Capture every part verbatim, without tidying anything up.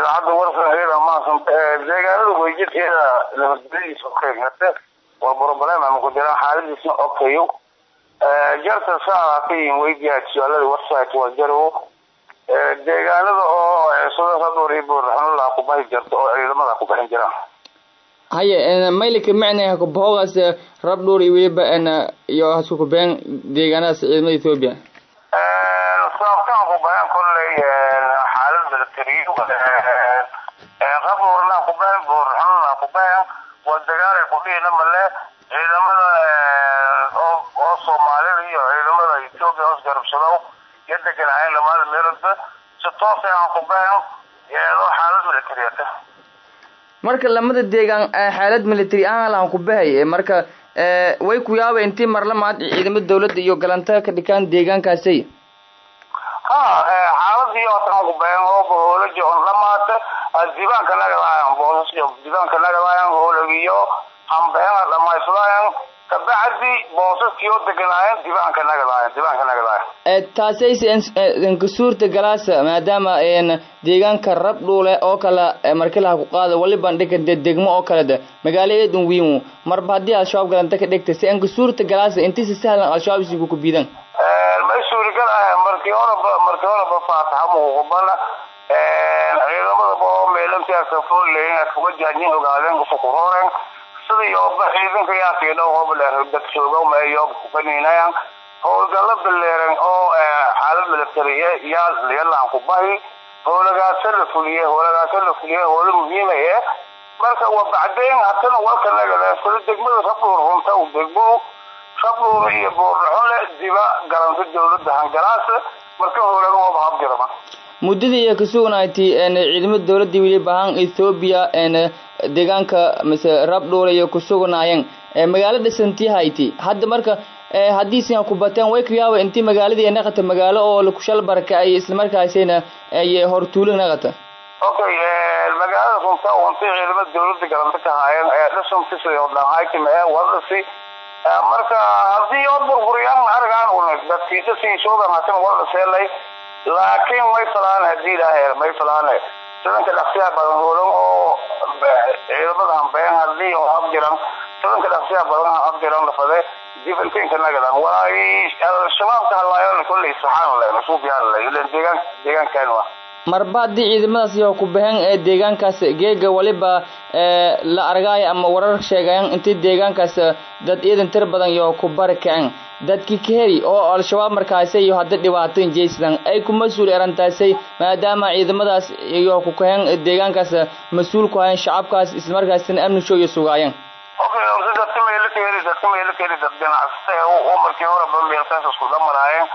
idaacadda warsan maasan deegaanada weyjidkeeda nabadgelyadiisa uqeybnata waa broblem ama ku jiraan xaaladiisna okayo jarta saa ka yihin weydiyaa su-aalada website waa jarow deegaanada oo sida hadori buurxanula ku bahi jirto oo ciidamada ku baxin jiraan haye maylka macnaha ku boogaas rab dhowr iyo weliba iyo hasku been deegaanadaas ciidamada Ethiopia sababtan ku bahan kolley xaalad military rab dhowrna ku bahan buurxanula ku bahan waa dagaal ku dhina male ciidamada oo Soomaaliya iyo ciidamada Ethiopia oo garabsado yadda ay lamada meelba si toos ah ku bahan iyadoo xaalad military ah marka lamada deegaan xaalad military aan la ku bahay marka way ku yaabay intii mar lamaad ciidamada dawladda iyo galanta ka dhigaan deegaankaasi ha xaaladii oo tan ku bahan oo boolo joon lamaad diiwaanka laga laayaan boos iyo diiwaanka laga laayaan hoolagiyo hambeena dhamaystaan kabacdi boosaskii oo deganayeen diiwaanka laga laayaan diiwaanka laga laayaan ee taasay in ka suurta galaasa maadaama een deegaanka rab dhule oo kala markii la ku qaado wali bandhiga degmo oo kala magaalada weyn marba hadii al-shabaab galanta ka dhigtay si in ka suurta galaasa intii si sahlan al-shabaab isugu ku biidan ee ma suuri galaa markii hore markii hore ba faataha mu qobana ee ciidamada boo meelantiisa ka fuuleen ka wajahin ogaadeen ku qoreen sidii oo ciidanka yaasiin oo hobleer dad jooga ma iyo ku faniinayaan howlgalo bileeran oo xaalad military yaal leeyalaan ku bahi howlagaas la fuliye howlagaas la fuliye howl muhiim ah marka waa bacdeen hatana walka laga leeyahay degmada rabbuur runta u degmo rabbuur iyo boorxole diba garanta dawladda hangaraas marka howlaga waa hab jirama muddadii ka sugnaatay ciidamada dawladda wili baahan Ethiopia ee deegaanka mise rab dhowr iyo ku sugnaayeen magaalada Santiago hadda marka hadii si ku bataan way kiyaabo intii magaalada ay naqata magaalo oo la ku shal barakay isla markaasina ay hortuulo naqata okay magaalada runta oo intii ciidamada dawladda garanta ka haayeen ee dhashan tisay oo dhahaayay ma wadasi marka hadii oo burburiyaan argaan oo dadkiisa si shoogan hatan wada seelay laakiin way falaan hadii ilaahay may falaan sidanka dhaqsiya badan oo ciidamada hanbeen hadii oo abdiran sidanka dhaqsiya badan abdiran la faday difantiin kana gadan waay al-shabaab ka hadlaayeen kulli saxan la soo biyaan la ilaan deegaan deegaankan waa marbaadi ciidamadaas iyo ku bahan ee deegaankaas geega waliba la argay ama warar sheegayaan intii deegaankaas dad ciidan tir badan iyo ku barakeen dadkii keeri oo al-shabaab markaasay iyo hadda dhibaato injeysdan ay ku mas'uul arantaasay maadaama ciidamadaas iyo ku kahan deegaankaas mas'uul ku hayaan shacabkaas isla markaasina amni soo iyo sugaayeen okay dadka meel keeri dadka meel keeri dad ganacsi oo markii hore meelkaas isku dhamaraayeen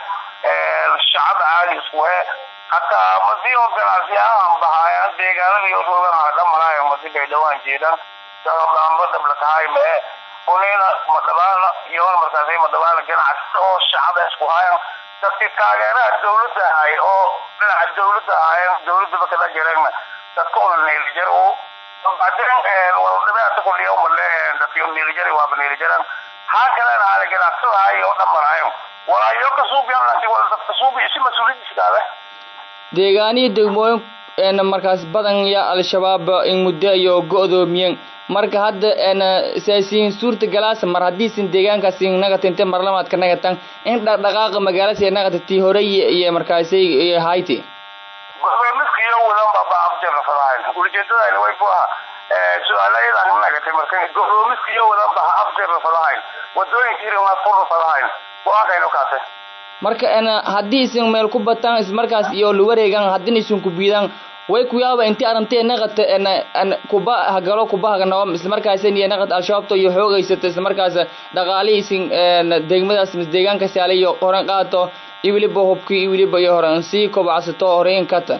ee shacab caadi isku hatta masiiho ganacsi aan bahayaan deegaanada iyo soogaha dhamaraayeen masiibo ay dhawaan jeedaan sababaan badab la tahay ma ولينا مدبانا يوم مركزي مدبانا كنا عسو الشعب اسكو هاي تسكي تاغيرا الدولة هاي او بلع الدولة هاي الدولة بكذا جرينا تسكون النيل جرو بعدين والدباء تقول اليوم اللي تسيون النيل جري وابن النيل جران هكذا على كنا عسو هاي يوم مرايم ولا يوكسو بيان لانتي ولا تكسو بيشي مسؤولين سكاله deegaaniyo degmooyin ee markaas badan ya al-shabaab in muddo iyo go'doomiyeen marka hadda ana saasiin suurta galaas mar hadii sin deegaankaas in naga tintay marlamaad ka naga tan in dhaqdhaqaaqa magaalada ay naga tii hore iyo markaas ay hayti go'doomiyada wadan baba afjar fadaan ujeedada way baa ee su'aalaha aan naga tay marka go'doomiyada wadan baba afjar fadaan wadooyinka waa fur fadaan waa kayno kaase marka ana hadii isin meel ku bataan is markaas iyo lu wareegan hadii isin ku biidan way ku yaaba intii arantay naqata ana kuba hagalo kuba hagano is markaas in naqad al-shabaab iyo xoogaysata is markaas dhaqaalihiin deegmadaas mis deegaanka saaliyo qoran qaato iwiliba hubkii iwiliba iyo horan si kobcasato horeen kata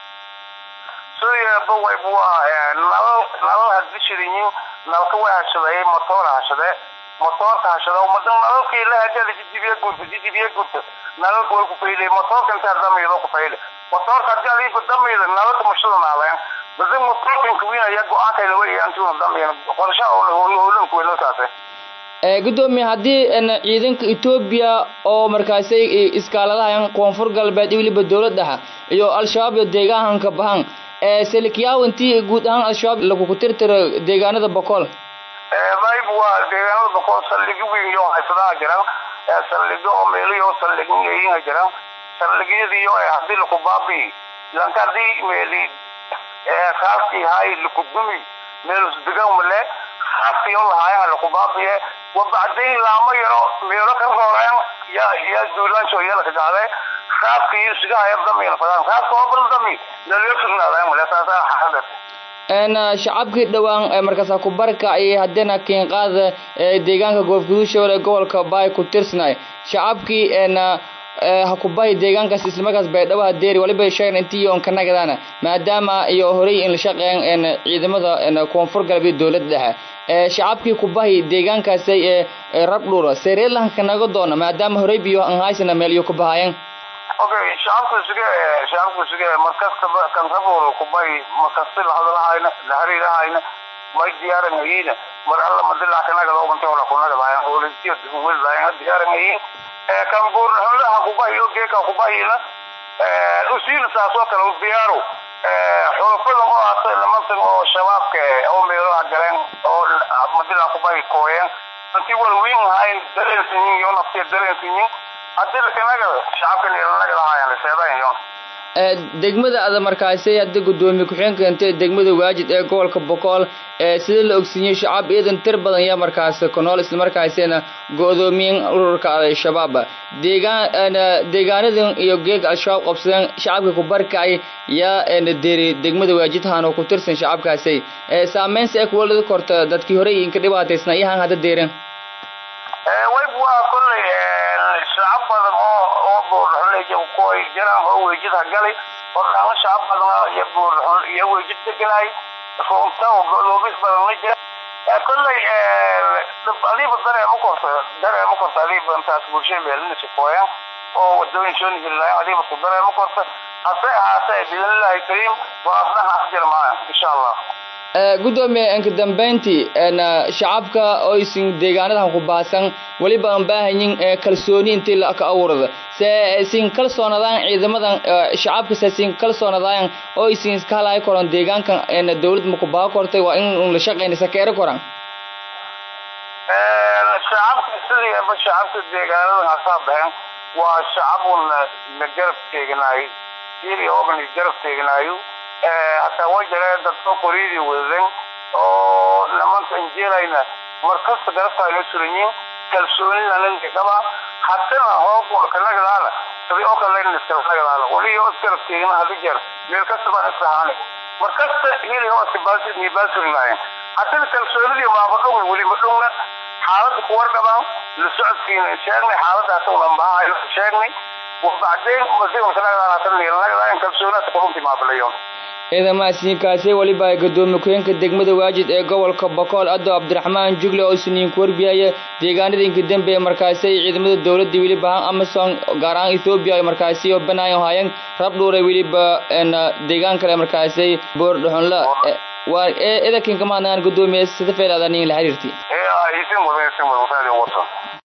soo baway buwa nal nal hadishirin nalka waa hashaday motor hashaday motor ka hashaday umadan nalkii la hadada jidibiye gurta jidibiye gurta nalku way ku faylay motor kan taadamiyo ku faylay motor ka jali ku damiyo nalku mashada naaleen badin motor kan ku wiina yago aakay la way antu damiyo qorsha oo howlan ku weelo taasay ee gudoomiye hadii in ciidanka Ethiopia oo markaasay iskaaladahan koonfur galbeed waliba dawladda iyo al-shabaab iyo deegaanka bahan ee selikiyaw intii guud ahaan al-shabaab lagu tirtiro deegaanada boqol ee bayb waa deegaanada boqol saldhigyo weyn iyo haysadaa jiraan ee saldhigyo oo meeliyo saldhigyo jiraan saldhigyadii oo hadii lagu baabi lankadii meeli ee qaabkii hay lagu dumi meel deegaan male xafi oo lahaaya lagu baabiye وبعدين لا ما يرى ميرك الغرام يا يا دولان شو يلا كذا خاف كيس جا يبدأ من فلان خاف قبل دمي نليفنا لا ولا ساسا حدث أنا شعبك دوان مركز كبركة أي هدينا كين قاض ديجان كقول فلوس ولا قول كباي كترسناي شعبك أنا هكوباي ديجان كاس إسلامك بيدوا هدير ولا بيشين أنتي يوم كنا كذانا ما دام يهوري إن الشقين إن إذا ماذا إن كونفور قلبي الدولة ده شعبك كوباي ديجان كاس ربلورا سير الله كنا قدونا ما دام هوري بيو أنهايسنا مليو كوباين أوكي شعبك سجى شعبك سجى مركز كبا كان كبور كوباي مركز هذا هاينا لهري هاينا ما يديار نعينا مر الله مدل عشان هذا لو بنتي ولا كنا كذا هو اللي تيجي تقول زين ديار نعين كان بور هلا كوباي يوجي كوباي هنا أسيل ساسوك لو ديارو حرفنا هو أصلا لما تنو شباب كأو ميرو عجلين أو مدل كوباي كوين أنتي والوين هاي درين سنين يوم أفتي درين سنين hadii kanaga shacabka leeyahay lahaayeen seedayn degmada ada markaasay hadda gudoomiye ku xigeenka intee degmada waajid ee gobolka boqol ee sida la ogsiiyay shacab eedan tir badan ya markaas konool isla markaasina go'doomiyin ururka al-shabaab deegaan deegaanadan iyo geeg al-shabaab qabsadeen shacabka ku barkay ya in deeri degmada waajid haano ku tirsan shacabkaasi ee saameyn si ay ku wada korto dadkii hore in ka dhibaataysnaa yahan hadda deeran ee way waa kulay شعب هذا ما أبو رحلة جو كوي جرا هو وجد هجلي وكان شعب هذا يبو رحلة يو وجد كلاي فهمته وقالوا بس برنامج كل ألي بدر مكورس در مكورس ألي بنتاس بوشين بيرن شكويا أو ودون شون جلنا ألي بدر مكورس هسه هسه بإذن الله الكريم وأصلا هحجر معه إن شاء الله gudoomiye anka dambeyntii ana shacabka oo isin deegaanada ku baasan wali baan baahanyin kalsooni intii la ka awrada see isin kalsoonadaan ciidamadan shacabka isin kalsoonadaan oo isin iska halay koran deegaankan ee dawladda ma ku baa kortay waa in la shaqeynaysa keero koran ee shacabka sidii ba shacabka deegaanada hasaabeen waa shacabun la garab teegnay sidii oo ban garab teegnayo حتى وجه دكتور قريدي وزن أو لما تنجيلنا مركز دراسة الإسرائيليين كالسؤال لنا كذا حتى هو كنا كذا تبي أكل لنا نسكر كذا ولي يذكر فينا هذا جر مركز تبع السهانة مركز هي اللي هو سباس نباس الناين حتى كالسؤال اللي ما بدون ولي بدون حالة قوار كذا لسعد فينا شارني حالة هتقول لنا شارني وبعدين مزيد مثلا أنا تني لنا كذا إن كالسؤال تقوم بما بليون إذا ما سنكاسي ولي باي قدومي كوينك دegmada waajid ee gobolka boqol ado Abdiraxmaan Jugle oo siniin ku warbiyay deegaanada inka dambe markaasay ciidamada dawladda wili baahan Amazon gaaraan Ethiopia ay markaasay oo banaayo hayeen rab dhuuray wili ba in deegaan kale markaasay boor dhuxunla waa ee idakin kama aan gudoomiye sida feeladan in la xiriirtay ee ay isin wada isin wada wata